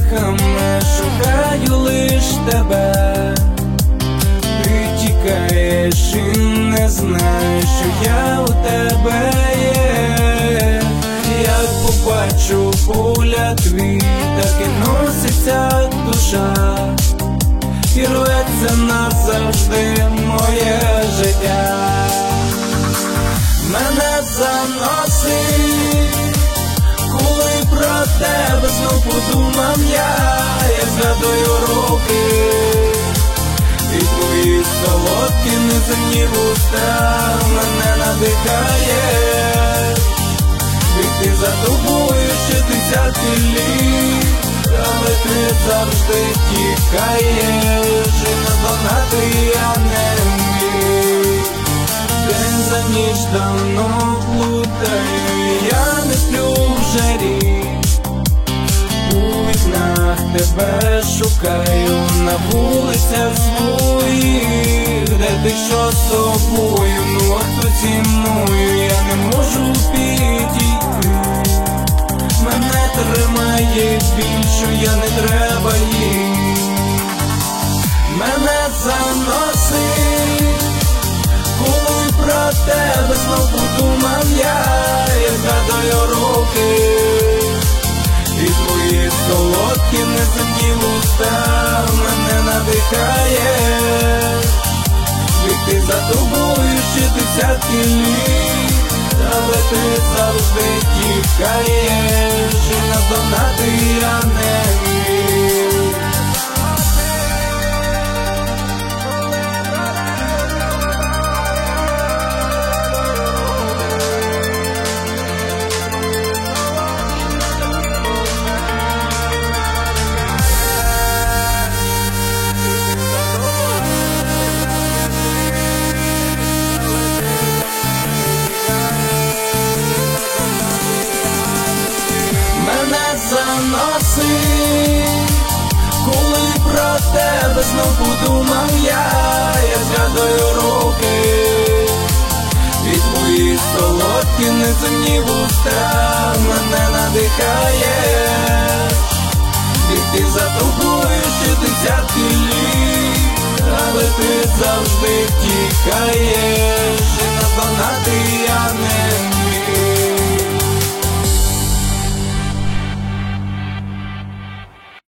страхами шукаю лиш тебе. Ти тікаєш і не знаєш, що я у тебе є. Як побачу погляд твій, так і носиться душа, і рветься назавжди моє життя. Мене заносить, коли про тебе знов подумав я згадую руки і твої солодкі неземні вуста. Мене надихає бігти за тобою ще десятки літ, але ти завжди тікаєш, і наздогнати я не вмію. День за ніч давно плутаю, я не сплю в жарі. У вікнах тебе шукаю, на вулицях своїх, де ти що з собою, ну а хто зі мною, я не можу підійти. Мене тримає біль, що я не треба їй. Мене заносить, коли про тебе знов подумав я згадую руки і твої солодкі неземні вуста. Мене надихає бігти за тобою ще десятки літ, але ти завжди тікаєш, і наздогнати я не вмію. Заносить, коли про тебе знов подумав я згадую руки і твої солодкі неземні вуста. Мене надихає бігти за тобою ще десятки літ, але ти завжди тікаєш,